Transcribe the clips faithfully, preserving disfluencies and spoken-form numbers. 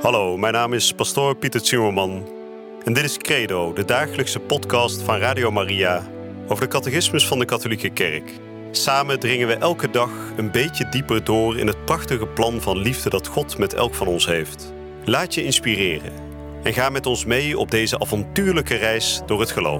Hallo, mijn naam is pastoor Pieter Zimmerman en dit is Credo, de dagelijkse podcast van Radio Maria over de catechismus van de katholieke kerk. Samen dringen we elke dag een beetje dieper door in het prachtige plan van liefde dat God met elk van ons heeft. Laat je inspireren en ga met ons mee op deze avontuurlijke reis door het geloof.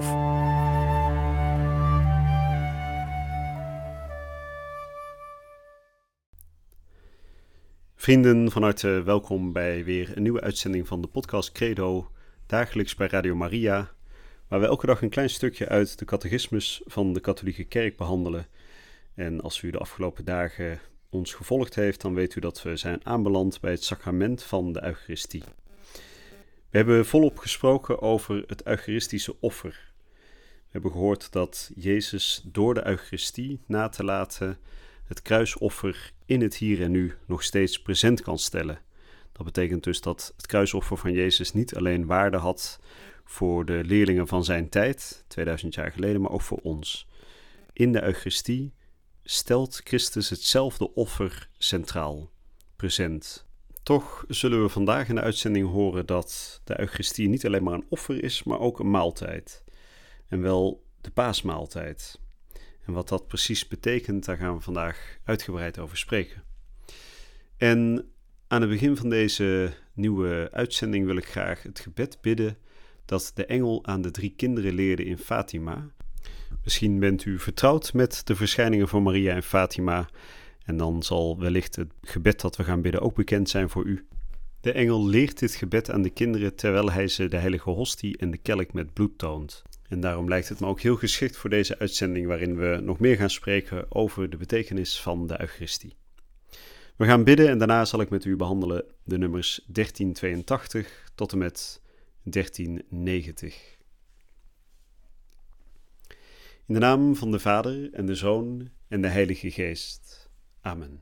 Vrienden, van harte welkom bij weer een nieuwe uitzending van de podcast Credo, dagelijks bij Radio Maria, waar we elke dag een klein stukje uit de catechismus van de katholieke kerk behandelen. En als u de afgelopen dagen ons gevolgd heeft, dan weet u dat we zijn aanbeland bij het sacrament van de Eucharistie. We hebben volop gesproken over het Eucharistische offer. We hebben gehoord dat Jezus door de Eucharistie na te laten het kruisoffer in het hier en nu nog steeds present kan stellen. Dat betekent dus dat het kruisoffer van Jezus niet alleen waarde had voor de leerlingen van zijn tijd, tweeduizend jaar geleden, maar ook voor ons. In de Eucharistie stelt Christus hetzelfde offer centraal, present. Toch zullen we vandaag in de uitzending horen dat de Eucharistie niet alleen maar een offer is, maar ook een maaltijd. En wel de paasmaaltijd. En wat dat precies betekent, daar gaan we vandaag uitgebreid over spreken. En aan het begin van deze nieuwe uitzending wil ik graag het gebed bidden dat de engel aan de drie kinderen leerde in Fatima. Misschien bent u vertrouwd met de verschijningen van Maria in Fatima en dan zal wellicht het gebed dat we gaan bidden ook bekend zijn voor u. De engel leert dit gebed aan de kinderen terwijl hij ze de heilige hostie en de kelk met bloed toont. En daarom lijkt het me ook heel geschikt voor deze uitzending waarin we nog meer gaan spreken over de betekenis van de Eucharistie. We gaan bidden en daarna zal ik met u behandelen de nummers dertien tweeëntachtig tot en met dertien negentig. In de naam van de Vader en de Zoon en de Heilige Geest. Amen.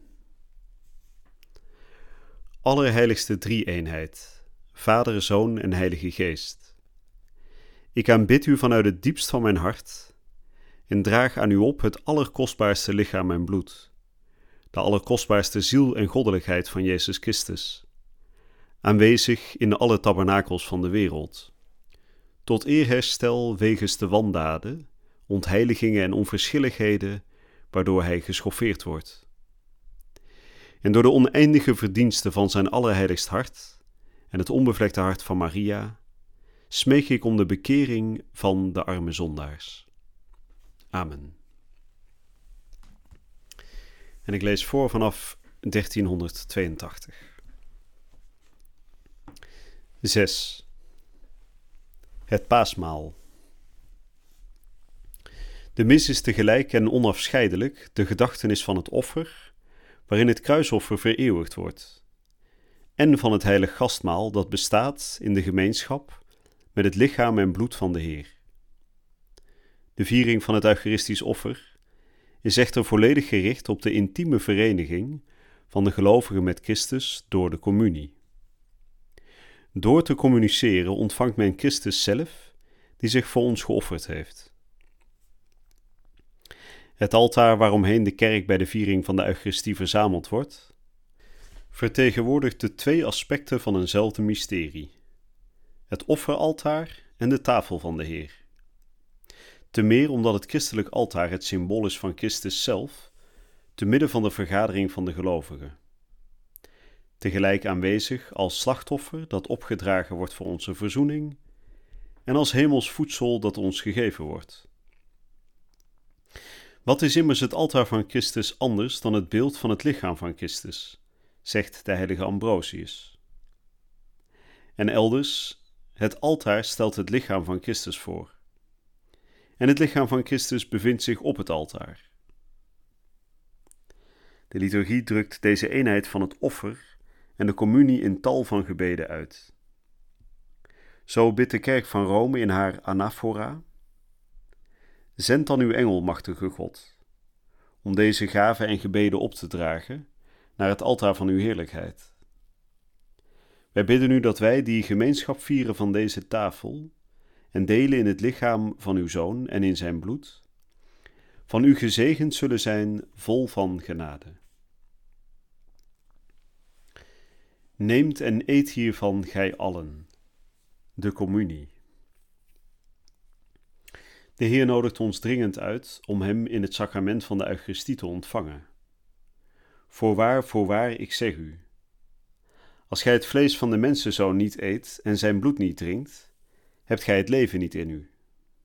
Allerheiligste drie-eenheid, Vader, Zoon en Heilige Geest. Ik aanbid u vanuit het diepst van mijn hart en draag aan u op het allerkostbaarste lichaam en bloed, de allerkostbaarste ziel en goddelijkheid van Jezus Christus, aanwezig in alle tabernakels van de wereld, tot eerherstel wegens de wandaden, ontheiligingen en onverschilligheden waardoor hij geschoffeerd wordt. En door de oneindige verdiensten van zijn allerheiligst hart en het onbevlekte hart van Maria, smeek ik om de bekering van de arme zondaars. Amen. En ik lees voor vanaf dertienhonderdtweeëntachtig. zes. Het paasmaal. De mis is tegelijk en onafscheidelijk de gedachtenis van het offer, waarin het kruisoffer vereeuwigd wordt, en van het heilig gastmaal dat bestaat in de gemeenschap met het lichaam en bloed van de Heer. De viering van het Eucharistisch offer is echter volledig gericht op de intieme vereniging van de gelovigen met Christus door de communie. Door te communiceren ontvangt men Christus zelf, die zich voor ons geofferd heeft. Het altaar waaromheen de kerk bij de viering van de Eucharistie verzameld wordt, vertegenwoordigt de twee aspecten van eenzelfde mysterie: het offeraltaar en de tafel van de Heer. Te meer omdat het christelijk altaar het symbool is van Christus zelf, te midden van de vergadering van de gelovigen. Tegelijk aanwezig als slachtoffer dat opgedragen wordt voor onze verzoening en als hemels voedsel dat ons gegeven wordt. Wat is immers het altaar van Christus anders dan het beeld van het lichaam van Christus, zegt de heilige Ambrosius. En elders: het altaar stelt het lichaam van Christus voor. En het lichaam van Christus bevindt zich op het altaar. De liturgie drukt deze eenheid van het offer en de communie in tal van gebeden uit. Zo bidt de kerk van Rome in haar anaphora: zend dan uw engel, machtige God, om deze gaven en gebeden op te dragen naar het altaar van uw heerlijkheid. Wij bidden u dat wij die gemeenschap vieren van deze tafel en delen in het lichaam van uw Zoon en in zijn bloed, van u gezegend zullen zijn vol van genade. Neemt en eet hiervan gij allen. De communie. De Heer nodigt ons dringend uit om hem in het sacrament van de Eucharistie te ontvangen. Voorwaar, voorwaar, ik zeg u, als gij het vlees van de mensenzoon niet eet en zijn bloed niet drinkt, hebt gij het leven niet in u.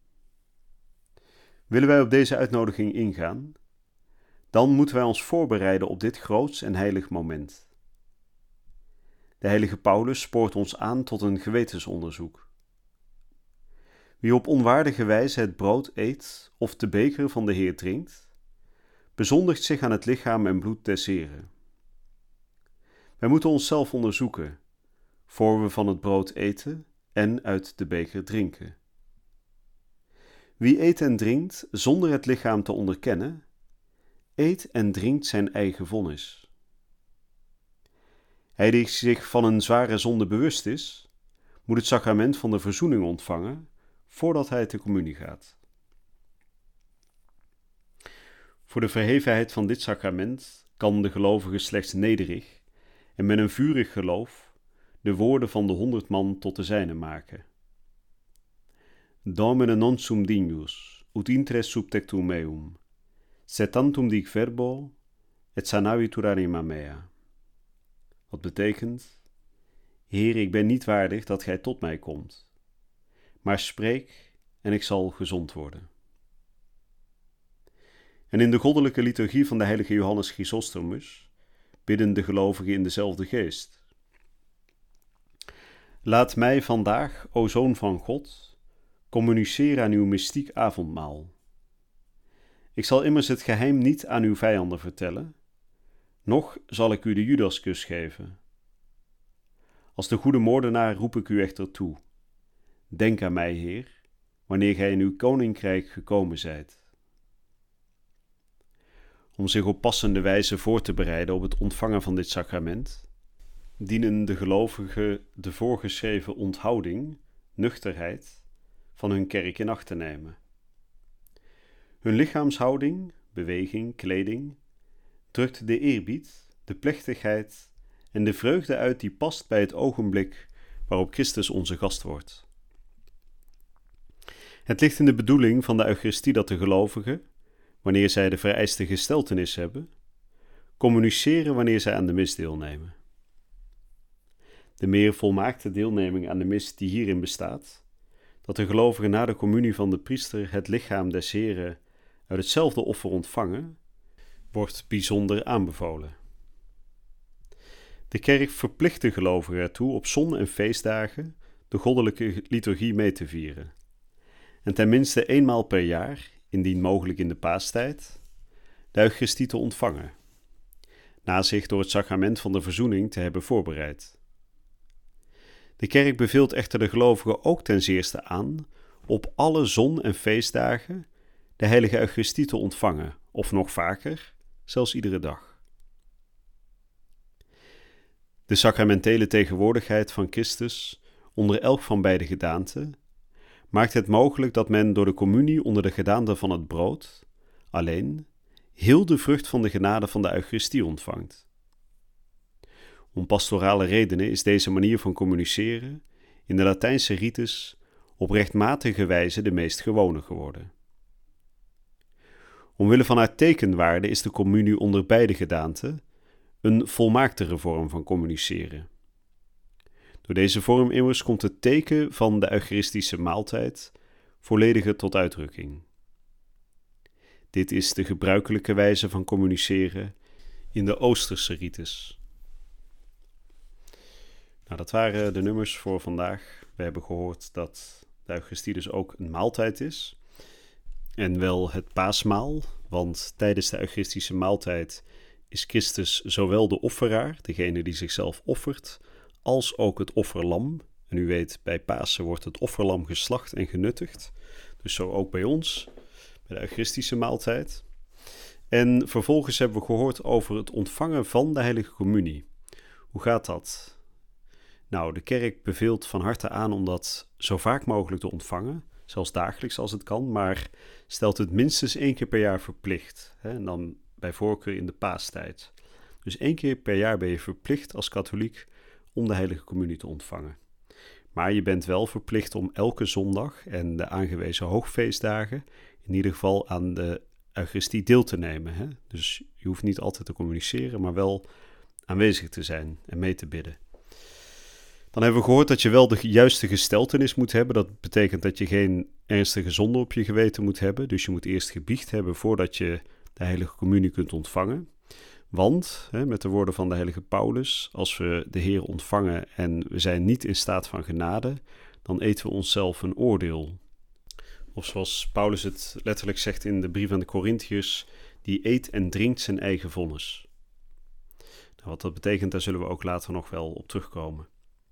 Willen wij op deze uitnodiging ingaan? Dan moeten wij ons voorbereiden op dit groots en heilig moment. De heilige Paulus spoort ons aan tot een gewetensonderzoek. Wie op onwaardige wijze het brood eet of de beker van de Heer drinkt, bezondigt zich aan het lichaam en bloed des Heren. Wij moeten onszelf onderzoeken, voor we van het brood eten en uit de beker drinken. Wie eet en drinkt zonder het lichaam te onderkennen, eet en drinkt zijn eigen vonnis. Hij die zich van een zware zonde bewust is, moet het sacrament van de verzoening ontvangen voordat hij te communie gaat. Voor de verhevenheid van dit sacrament kan de gelovige slechts nederig en met een vurig geloof de woorden van de honderd man tot de zijne maken. Domine non sum dignus, ut intres subtectum meum, sed tantum dic verbo, et sanavitur anima mea. Wat betekent: Heer, ik ben niet waardig dat gij tot mij komt, maar spreek en ik zal gezond worden. En in de goddelijke liturgie van de heilige Johannes Chrysostomus bidden de gelovigen in dezelfde geest. Laat mij vandaag, o Zoon van God, communiceren aan uw mystiek avondmaal. Ik zal immers het geheim niet aan uw vijanden vertellen, noch zal ik u de Judaskus geven. Als de goede moordenaar roep ik u echter toe. Denk aan mij, Heer, wanneer gij in uw koninkrijk gekomen zijt. Om zich op passende wijze voor te bereiden op het ontvangen van dit sacrament, dienen de gelovigen de voorgeschreven onthouding, nuchterheid, van hun kerk in acht te nemen. Hun lichaamshouding, beweging, kleding, drukt de eerbied, de plechtigheid en de vreugde uit die past bij het ogenblik waarop Christus onze gast wordt. Het ligt in de bedoeling van de Eucharistie dat de gelovigen, wanneer zij de vereiste gesteltenis hebben, communiceren wanneer zij aan de mis deelnemen. De meer volmaakte deelneming aan de mis die hierin bestaat, dat de gelovigen na de communie van de priester het lichaam des Heren uit hetzelfde offer ontvangen, wordt bijzonder aanbevolen. De kerk verplicht de gelovigen ertoe op zon- en feestdagen de goddelijke liturgie mee te vieren, en tenminste eenmaal per jaar, indien mogelijk in de paastijd, de Eucharistie te ontvangen, na zich door het sacrament van de verzoening te hebben voorbereid. De kerk beveelt echter de gelovigen ook ten zeerste aan op alle zon- en feestdagen de heilige Eucharistie te ontvangen, of nog vaker, zelfs iedere dag. De sacramentele tegenwoordigheid van Christus onder elk van beide gedaanten maakt het mogelijk dat men door de communie onder de gedaante van het brood alleen heel de vrucht van de genade van de Eucharistie ontvangt. Om pastorale redenen is deze manier van communiceren in de Latijnse rites op rechtmatige wijze de meest gewone geworden. Omwille van haar tekenwaarde is de communie onder beide gedaanten een volmaaktere vorm van communiceren. Door deze vorm immers komt het teken van de Eucharistische maaltijd vollediger tot uitdrukking. Dit is de gebruikelijke wijze van communiceren in de Oosterse rites. Nou, dat waren de nummers voor vandaag. We hebben gehoord dat de Eucharistie dus ook een maaltijd is. En wel het paasmaal, want tijdens de Eucharistische maaltijd is Christus zowel de offeraar, degene die zichzelf offert, als ook het offerlam. En u weet, bij Pasen wordt het offerlam geslacht en genuttigd. Dus zo ook bij ons, bij de Eucharistische maaltijd. En vervolgens hebben we gehoord over het ontvangen van de Heilige Communie. Hoe gaat dat? Nou, de kerk beveelt van harte aan om dat zo vaak mogelijk te ontvangen, zelfs dagelijks als het kan, maar stelt het minstens één keer per jaar verplicht. Hè? En dan bij voorkeur in de paastijd. Dus één keer per jaar ben je verplicht als katholiek om de heilige communie te ontvangen. Maar je bent wel verplicht om elke zondag en de aangewezen hoogfeestdagen in ieder geval aan de Eucharistie deel te nemen. Hè? Dus je hoeft niet altijd te communiceren, maar wel aanwezig te zijn en mee te bidden. Dan hebben we gehoord dat je wel de juiste gesteltenis moet hebben. Dat betekent dat je geen ernstige zonde op je geweten moet hebben. Dus je moet eerst gebiecht hebben voordat je de heilige communie kunt ontvangen. Want, hè, met de woorden van de heilige Paulus, als we de Heer ontvangen en we zijn niet in staat van genade, dan eten we onszelf een oordeel. Of zoals Paulus het letterlijk zegt in de brief aan de Korintiërs, die eet en drinkt zijn eigen vonnis. Nou, wat dat betekent, daar zullen we ook later nog wel op terugkomen.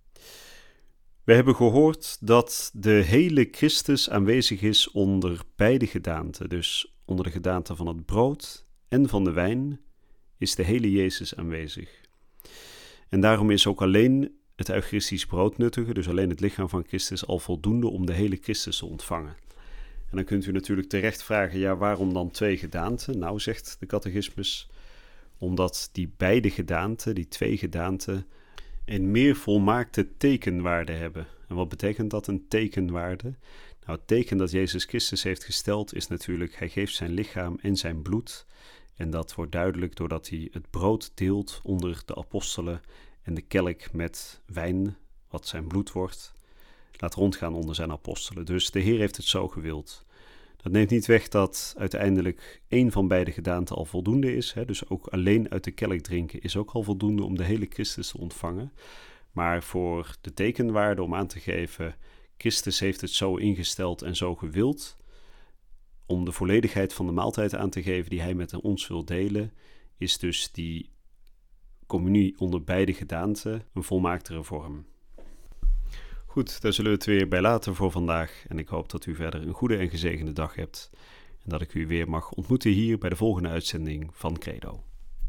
We hebben gehoord dat de hele Christus aanwezig is onder beide gedaanten. Dus onder de gedaante van het brood en van de wijn is de hele Jezus aanwezig. En daarom is ook alleen het Eucharistisch brood nuttige, dus alleen het lichaam van Christus, al voldoende om de hele Christus te ontvangen. En dan kunt u natuurlijk terecht vragen, ja, waarom dan twee gedaanten? Nou, zegt de catechismus, omdat die beide gedaanten, die twee gedaanten, een meer volmaakte tekenwaarde hebben. En wat betekent dat, een tekenwaarde? Nou, het teken dat Jezus Christus heeft gesteld is natuurlijk, hij geeft zijn lichaam en zijn bloed. En dat wordt duidelijk doordat hij het brood deelt onder de apostelen en de kelk met wijn, wat zijn bloed wordt, laat rondgaan onder zijn apostelen. Dus de Heer heeft het zo gewild. Dat neemt niet weg dat uiteindelijk één van beide gedaanten al voldoende is. Hè? Dus ook alleen uit de kelk drinken is ook al voldoende om de hele Christus te ontvangen. Maar voor de tekenwaarde om aan te geven, Christus heeft het zo ingesteld en zo gewild, om de volledigheid van de maaltijd aan te geven die hij met ons wil delen, is dus die communie onder beide gedaanten een volmaaktere vorm. Goed, daar zullen we het weer bij laten voor vandaag. En ik hoop dat u verder een goede en gezegende dag hebt. En dat ik u weer mag ontmoeten hier bij de volgende uitzending van Credo.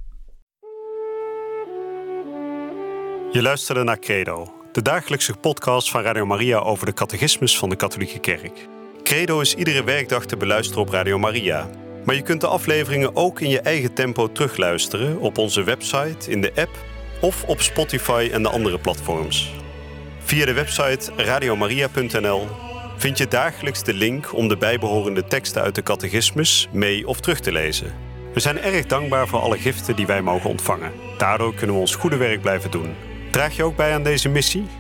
Je luisterde naar Credo, de dagelijkse podcast van Radio Maria over de catechismus van de Katholieke Kerk. Credo is iedere werkdag te beluisteren op Radio Maria. Maar je kunt de afleveringen ook in je eigen tempo terugluisteren op onze website, in de app of op Spotify en de andere platforms. Via de website radiomaria punt n l vind je dagelijks de link om de bijbehorende teksten uit de catechismus mee of terug te lezen. We zijn erg dankbaar voor alle giften die wij mogen ontvangen. Daardoor kunnen we ons goede werk blijven doen. Draag je ook bij aan deze missie?